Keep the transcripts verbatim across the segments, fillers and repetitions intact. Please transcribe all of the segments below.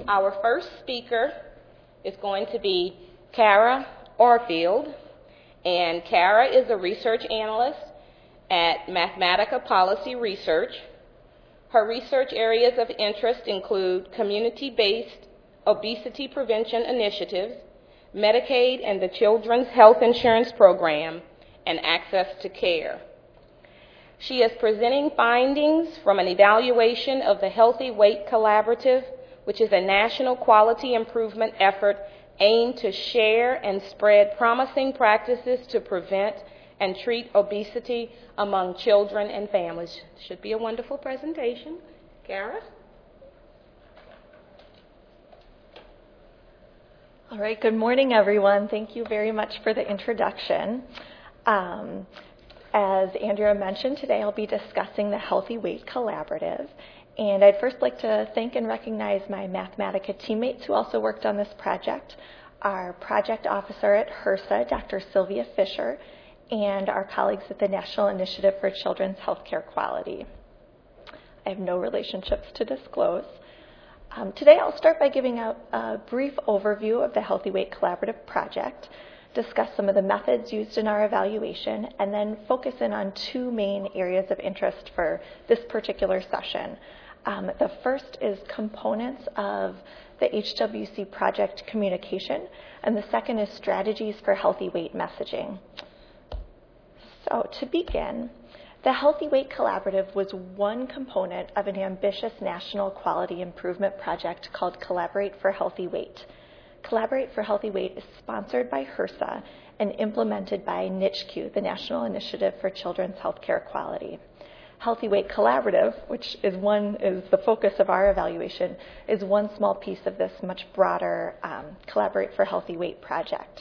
Our first speaker is going to be Kara Orfield, and Kara is a research analyst at Mathematica Policy Research. Her research areas of interest include community-based obesity prevention initiatives, Medicaid and the Children's Health Insurance Program, and access to care. She is presenting findings from an evaluation of the Healthy Weight Collaborative, which is a national quality improvement effort aimed to share and spread promising practices to prevent and treat obesity among children and families. Should be a wonderful presentation. Kara? All right, good morning, everyone. Thank you very much for the introduction. Um, as Andrea mentioned, today I'll be discussing the Healthy Weight Collaborative. And I'd first like to thank and recognize my Mathematica teammates who also worked on this project, our project officer at HRSA, Doctor Sylvia Fisher, and our colleagues at the National Initiative for Children's Healthcare Quality. I have no relationships to disclose. Um, today I'll start by giving out a brief overview of the Healthy Weight Collaborative project, discuss some of the methods used in our evaluation, and then focus in on two main areas of interest for this particular session. Um, the first is components of the H W C project communication, and the second is strategies for healthy weight messaging. So to begin, the Healthy Weight Collaborative was one component of an ambitious national quality improvement project called Collaborate for Healthy Weight. Collaborate for Healthy Weight is sponsored by HRSA and implemented by N I C Q, the National Initiative for Children's Healthcare Quality. Healthy Weight Collaborative, which is one is the focus of our evaluation, is one small piece of this much broader um, Collaborate for Healthy Weight project.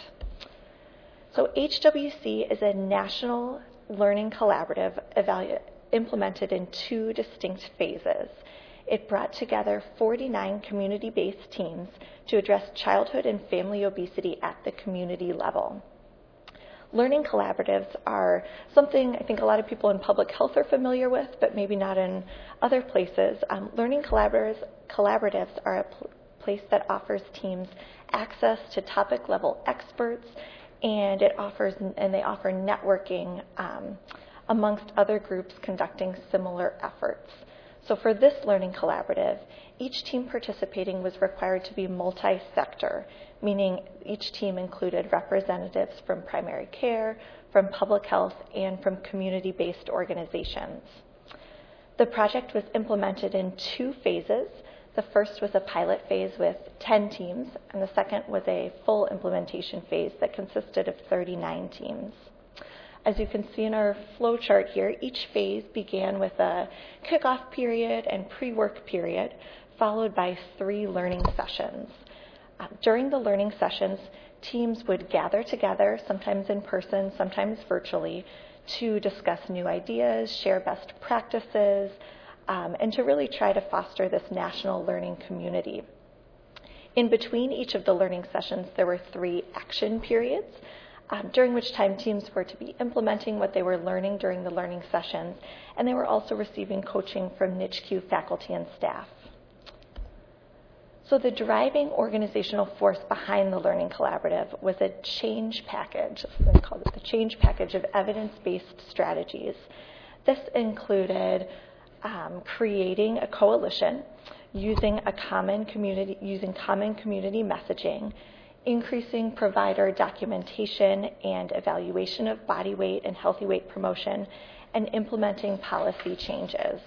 So H W C is a national learning collaborative evalu- implemented in two distinct phases. It brought together forty-nine community-based teams to address childhood and family obesity at the community level. Learning collaboratives are something I think a lot of people in public health are familiar with, but maybe not in other places. Um, learning collaboratives, collaboratives are a pl- place that offers teams access to topic-level experts, and it offers and they offer networking um, amongst other groups conducting similar efforts. So for this learning collaborative, each team participating was required to be multi-sector, meaning each team included representatives from primary care, from public health, and from community-based organizations. The project was implemented in two phases. The first was a pilot phase with ten teams, and the second was a full implementation phase that consisted of thirty-nine teams. As you can see in our flow chart here, each phase began with a kickoff period and pre-work period, followed by three learning sessions. Uh, during the learning sessions, teams would gather together, sometimes in person, sometimes virtually, to discuss new ideas, share best practices, um, and to really try to foster this national learning community. In between each of the learning sessions, there were three action periods, Um, during which time teams were to be implementing what they were learning during the learning sessions, and they were also receiving coaching from N I C Q faculty and staff. So the driving organizational force behind the Learning Collaborative was a change package. They called it the change package of evidence-based strategies. This included um, creating a coalition, using a common community, using common community messaging, increasing provider documentation and evaluation of body weight and healthy weight promotion, and implementing policy changes.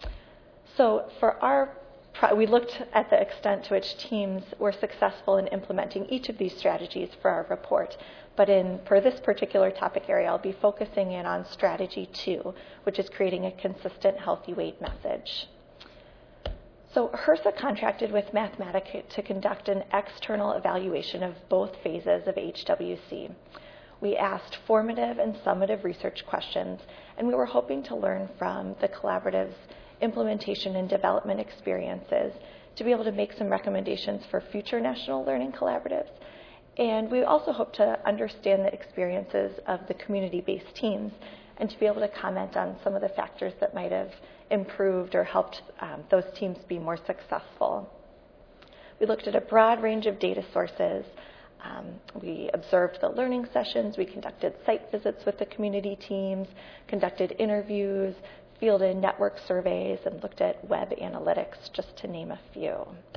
So for our, we looked at the extent to which teams were successful in implementing each of these strategies for our report. But in, for this particular topic area, I'll be focusing in on strategy two, which is creating a consistent healthy weight message. So HRSA contracted with Mathematica to conduct an external evaluation of both phases of H W C. We asked formative and summative research questions, and we were hoping to learn from the collaborative's implementation and development experiences to be able to make some recommendations for future national learning collaboratives. And we also hope to understand the experiences of the community-based teams and to be able to comment on some of the factors that might have improved or helped um, those teams be more successful. We looked at a broad range of data sources. Um, we observed the learning sessions. We conducted site visits with the community teams, conducted interviews, fielded network surveys, and looked at web analytics, just to name a few.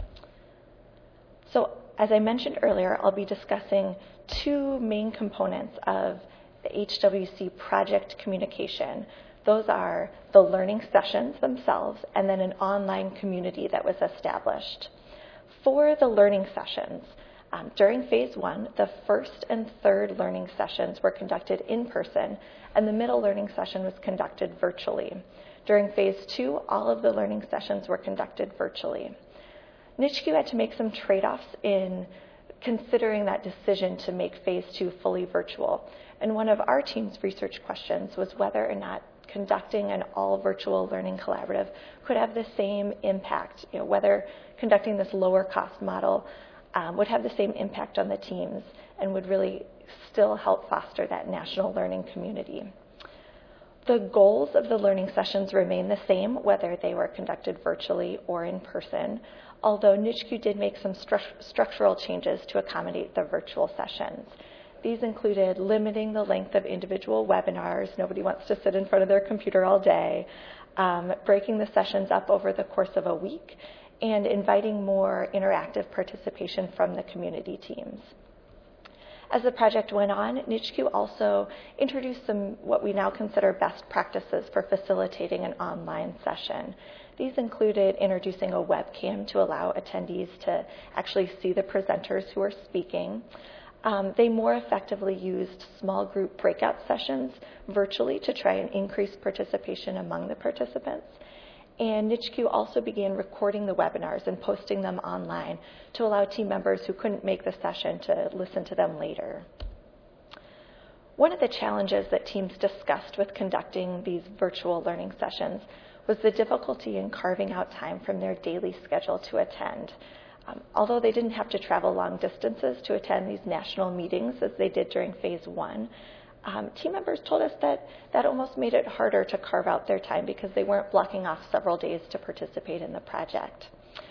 So, as I mentioned earlier, I'll be discussing two main components of the H W C project communication. Those are the learning sessions themselves and then an online community that was established. For the learning sessions, um, during phase one, the first and third learning sessions were conducted in person, and the middle learning session was conducted virtually. During phase two, all of the learning sessions were conducted virtually. N I H Q had to make some trade-offs in considering that decision to make phase two fully virtual. And one of our team's research questions was whether or not conducting an all-virtual learning collaborative could have the same impact, you know, whether conducting this lower-cost model um, would have the same impact on the teams and would really still help foster that national learning community. The goals of the learning sessions remain the same, whether they were conducted virtually or in person, although N I H Q did make some stru- structural changes to accommodate the virtual sessions. These included limiting the length of individual webinars. Nobody wants to sit in front of their computer all day, um, breaking the sessions up over the course of a week, and inviting more interactive participation from the community teams. As the project went on, N I H Q also introduced some what we now consider best practices for facilitating an online session. These included introducing a webcam to allow attendees to actually see the presenters who are speaking. Um, they more effectively used small group breakout sessions virtually to try and increase participation among the participants. And N I H Q also began recording the webinars and posting them online to allow team members who couldn't make the session to listen to them later. One of the challenges that teams discussed with conducting these virtual learning sessions was the difficulty in carving out time from their daily schedule to attend. Um, although they didn't have to travel long distances to attend these national meetings as they did during phase one, um, team members told us that that almost made it harder to carve out their time because they weren't blocking off several days to participate in the project.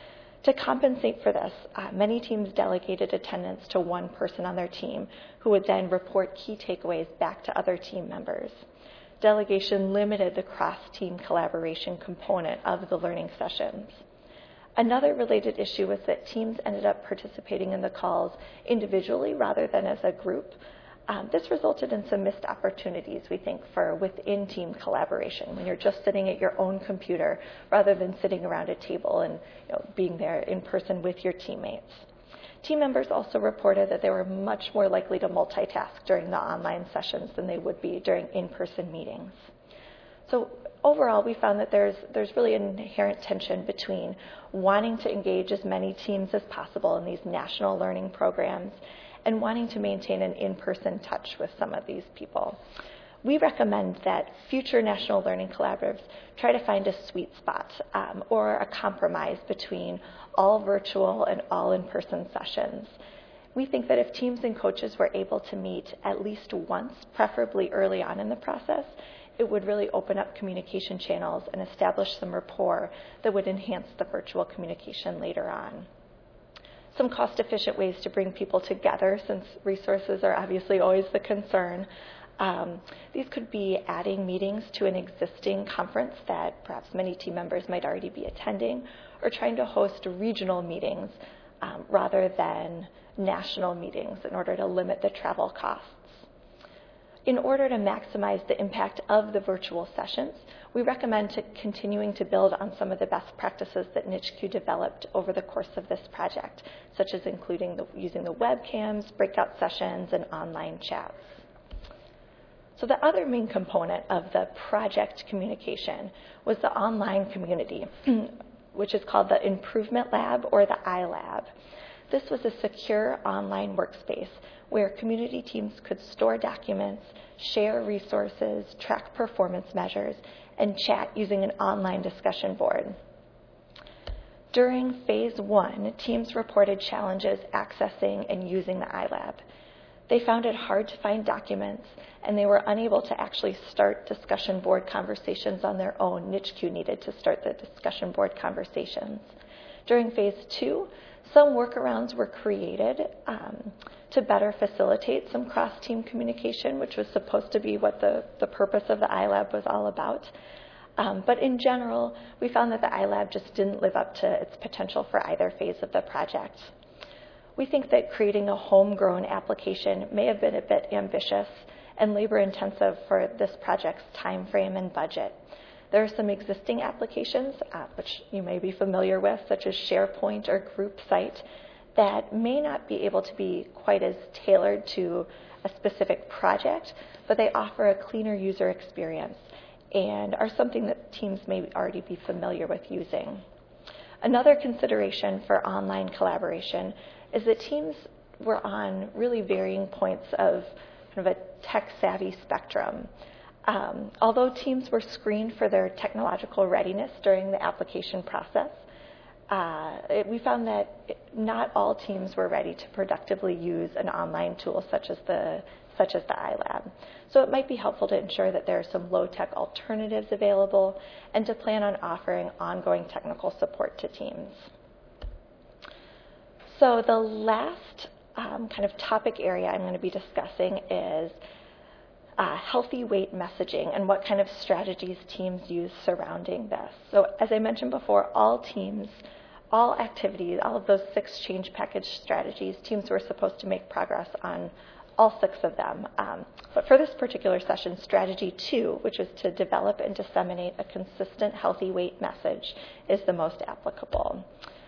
To compensate for this, uh, many teams delegated attendance to one person on their team who would then report key takeaways back to other team members. Delegation limited the cross-team collaboration component of the learning sessions. Another related issue was that teams ended up participating in the calls individually rather than as a group. Um, this resulted in some missed opportunities, we think, for within-team collaboration when you're just sitting at your own computer rather than sitting around a table and you know, being there in person with your teammates. Team members also reported that they were much more likely to multitask during the online sessions than they would be during in-person meetings. So overall, we found that there's, there's really an inherent tension between wanting to engage as many teams as possible in these national learning programs and wanting to maintain an in-person touch with some of these people. We recommend that future national learning collaboratives try to find a sweet spot um, or a compromise between all virtual and all in-person sessions. We think that if teams and coaches were able to meet at least once, preferably early on in the process, it would really open up communication channels and establish some rapport that would enhance the virtual communication later on. Some cost-efficient ways to bring people together, since resources are obviously always the concern. Um, these could be adding meetings to an existing conference that perhaps many team members might already be attending, or trying to host regional meetings um, rather than national meetings in order to limit the travel costs. In order to maximize the impact of the virtual sessions, we recommend to continuing to build on some of the best practices that N I H Q developed over the course of this project, such as including the, using the webcams, breakout sessions, and online chats. So the other main component of the project communication was the online community, which is called the Improvement Lab or the iLab. This was a secure online workspace where community teams could store documents, share resources, track performance measures, and chat using an online discussion board. During phase one, teams reported challenges accessing and using the iLab. They found it hard to find documents, and they were unable to actually start discussion board conversations on their own. N I H Q needed to start the discussion board conversations. During phase two, some workarounds were created um, to better facilitate some cross-team communication, which was supposed to be what the, the purpose of the iLab was all about. Um, but in general, we found that the iLab just didn't live up to its potential for either phase of the project. We think that creating a homegrown application may have been a bit ambitious and labor-intensive for this project's time frame and budget. There are some existing applications, uh, which you may be familiar with, such as SharePoint or GroupSite, that may not be able to be quite as tailored to a specific project, but they offer a cleaner user experience and are something that teams may already be familiar with using. Another consideration for online collaboration is that teams were on really varying points of kind of a tech-savvy spectrum. Um, although teams were screened for their technological readiness during the application process, uh, it, we found that it, not all teams were ready to productively use an online tool such as the such as the iLab. So it might be helpful to ensure that there are some low-tech alternatives available and to plan on offering ongoing technical support to teams. So the last um, kind of topic area I'm going to be discussing is uh, healthy weight messaging and what kind of strategies teams use surrounding this. So as I mentioned before, all teams, all activities, all of those six change package strategies, teams were supposed to make progress on all six of them. Um, but for this particular session, strategy two, which is to develop and disseminate a consistent healthy weight message, is the most applicable.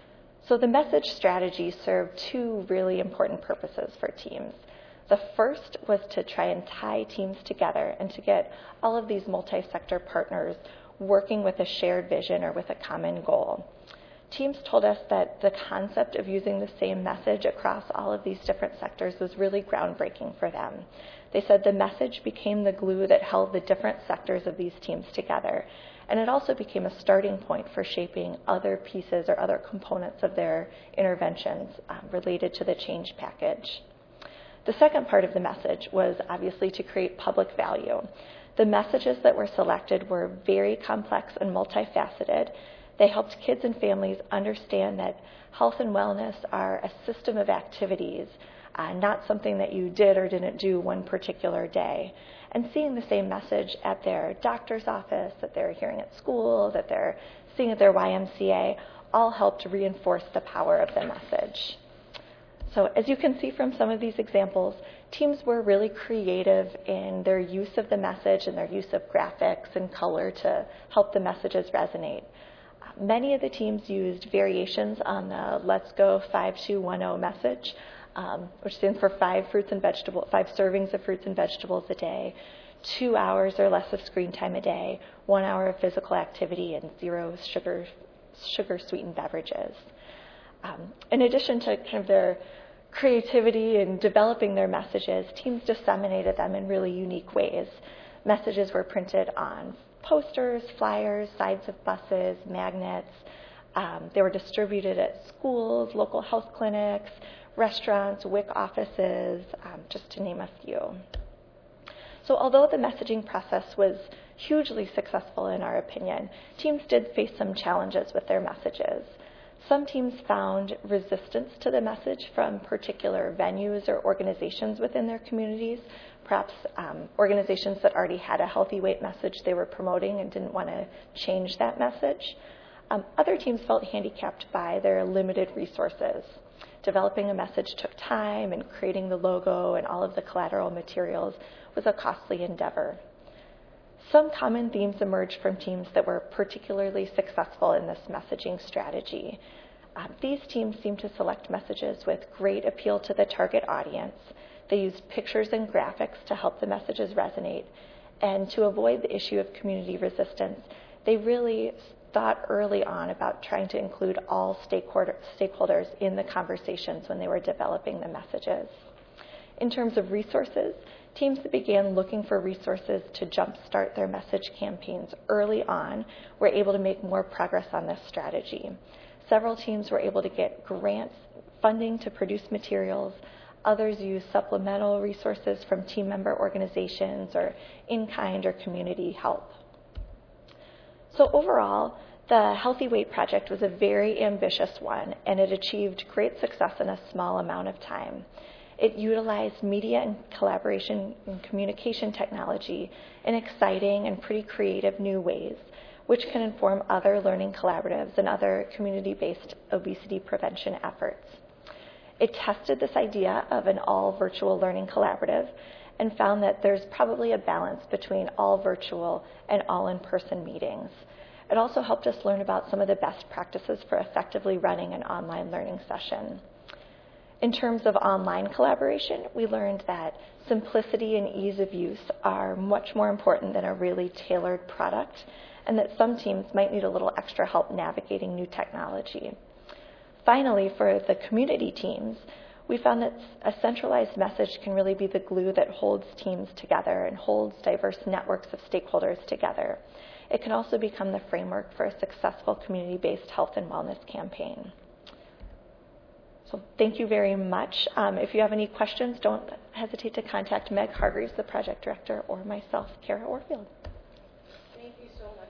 So the message strategy served two really important purposes for teams. The first was to try and tie teams together and to get all of these multi-sector partners working with a shared vision or with a common goal. Teams told us that the concept of using the same message across all of these different sectors was really groundbreaking for them. They said the message became the glue that held the different sectors of these teams together, and it also became a starting point for shaping other pieces or other components of their interventions um, related to the change package. The second part of the message was obviously to create public value. The messages that were selected were very complex and multifaceted. They helped kids and families understand that health and wellness are a system of activities, uh, not something that you did or didn't do one particular day. And seeing the same message at their doctor's office, that they're hearing at school, that they're seeing at their Y M C A, all helped reinforce the power of the message. So as you can see from some of these examples, teams were really creative in their use of the message and their use of graphics and color to help the messages resonate. Many of the teams used variations on the Let's Go five two one zero message, um, which stands for five fruits and vegetables, five servings of fruits and vegetables a day, two hours or less of screen time a day, one hour of physical activity, and zero sugar, sugar sweetened beverages. Um, in addition to kind of their creativity in developing their messages, teams disseminated them in really unique ways. Messages were printed on posters, flyers, sides of buses, magnets. Um, they were distributed at schools, local health clinics, restaurants, W I C offices, um, just to name a few. So although the messaging process was hugely successful in our opinion, teams did face some challenges with their messages. Some teams found resistance to the message from particular venues or organizations within their communities, perhaps um, organizations that already had a healthy weight message they were promoting and didn't want to change that message. Um, other teams felt handicapped by their limited resources. Developing a message took time, and creating the logo and all of the collateral materials was a costly endeavor. Some common themes emerged from teams that were particularly successful in this messaging strategy. Um, these teams seemed to select messages with great appeal to the target audience. They used pictures and graphics to help the messages resonate. And to avoid the issue of community resistance, they really thought early on about trying to include all stakeholder, stakeholders in the conversations when they were developing the messages. In terms of resources, teams that began looking for resources to jumpstart their message campaigns early on were able to make more progress on this strategy. Several teams were able to get grants, funding to produce materials. Others used supplemental resources from team member organizations or in-kind or community help. So overall, The Healthy Weight Project was a very ambitious one, and it achieved great success in a small amount of time. It utilized media and collaboration and communication technology in exciting and pretty creative new ways, which can inform other learning collaboratives and other community-based obesity prevention efforts. It tested this idea of an all-virtual learning collaborative and found that there's probably a balance between all virtual and all in-person meetings. It also helped us learn about some of the best practices for effectively running an online learning session. In terms of online collaboration, we learned that simplicity and ease of use are much more important than a really tailored product, and that some teams might need a little extra help navigating new technology. Finally, for the community teams, we found that a centralized message can really be the glue that holds teams together and holds diverse networks of stakeholders together. It can also become the framework for a successful community-based health and wellness campaign. So thank you very much. Um, if you have any questions, don't hesitate to contact Meg Hargreaves, the project director, or myself, Kara Orfield. Thank you so much.